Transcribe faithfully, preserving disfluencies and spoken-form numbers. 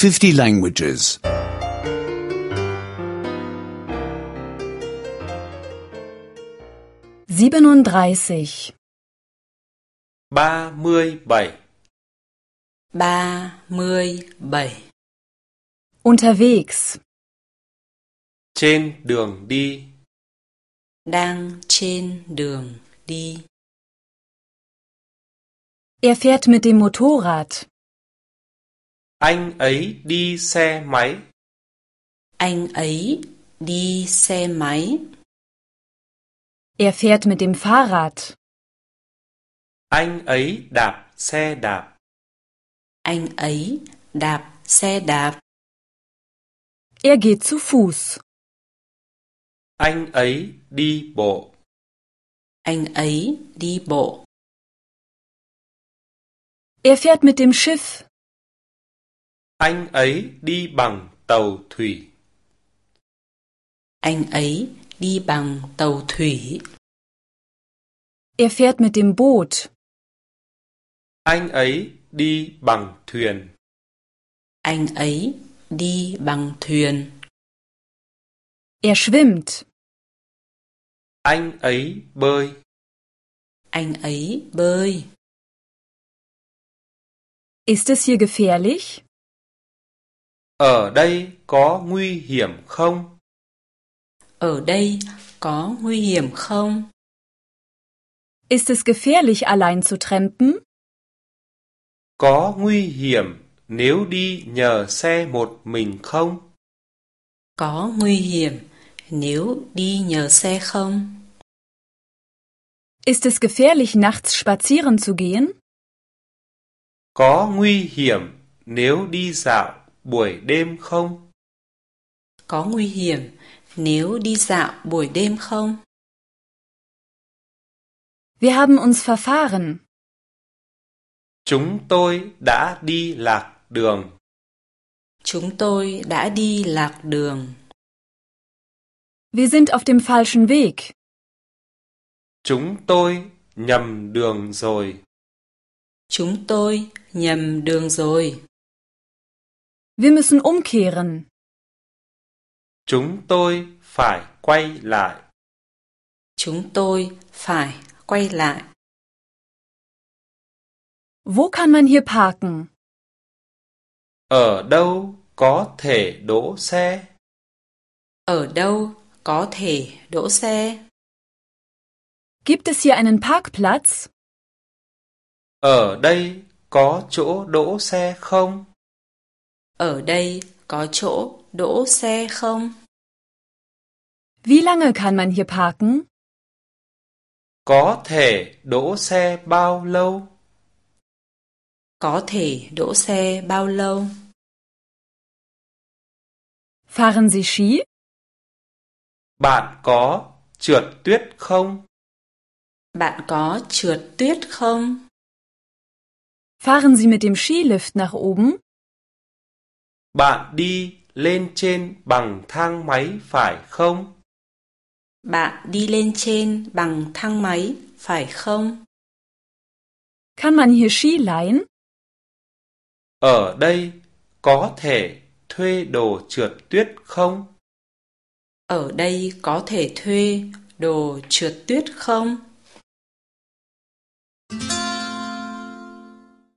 fifty languages. siebenunddreißig. ba mươi bảy. ba mươi bảy. Unterwegs. Trên đường đi. Đang trên đường đi. Er fährt mit dem Motorrad. Anh ấy đi xe máy. Anh ấy đi xe máy. Er fährt mit dem Fahrrad. Anh ấy đạp xe đạp. Anh ấy đạp xe đạp. Er geht zu Fuß. Anh ấy đi bộ. Anh ấy đi bộ. Er fährt mit dem Schiff. Anh ấy đi bằng tàu thủy. Anh ấy đi bằng tàu thủy. Er fährt mit dem Boot. Anh ấy đi bằng thuyền. Anh ấy đi bằng thuyền. Er schwimmt. Anh ấy bơi. Anh ấy bơi. Ist es hier gefährlich? Ở đây có nguy hiểm không? Ở đây có nguy hiểm không? Ist es gefährlich, allein zu trampen? Có nguy hiểm nếu đi nhờ xe một mình không? Có nguy hiểm nếu đi nhờ xe không? Ist es gefährlich, nachts spazieren zu gehen? Có nguy hiểm nếu đi dạo buổi đêm không? Có nguy hiểm nếu đi dạo buổi đêm không? Wir haben uns verfahren. Chúng tôi đã đi lạc đường. Chúng tôi đã đi lạc đường. Wir sind auf dem falschen Weg. Chúng tôi nhầm đường rồi. Chúng tôi nhầm đường rồi. Wir müssen umkehren. Chúng tôi phải quay lại. Chúng tôi phải quay lại. Wo kann man hier parken? Ở đâu có thể đỗ xe? Ở đâu có thể đỗ xe? Gibt es hier einen Parkplatz? Ở đây có chỗ đỗ xe không? Ở đây có chỗ đỗ xe không? Wie lange kann man hier parken? Có thể đỗ xe bao lâu? Có thể đỗ xe bao lâu? Fahren Sie Ski? Bạn có trượt tuyết không? Bạn có trượt tuyết không? Fahren Sie mit dem Skilift nach oben? Bạn đi lên trên bằng thang máy phải không? Bạn đi lên trên bằng thang máy phải không? Kann man hier Ski leihen? Ở đây có thể thuê đồ trượt tuyết không? Ở đây có thể thuê đồ trượt tuyết không?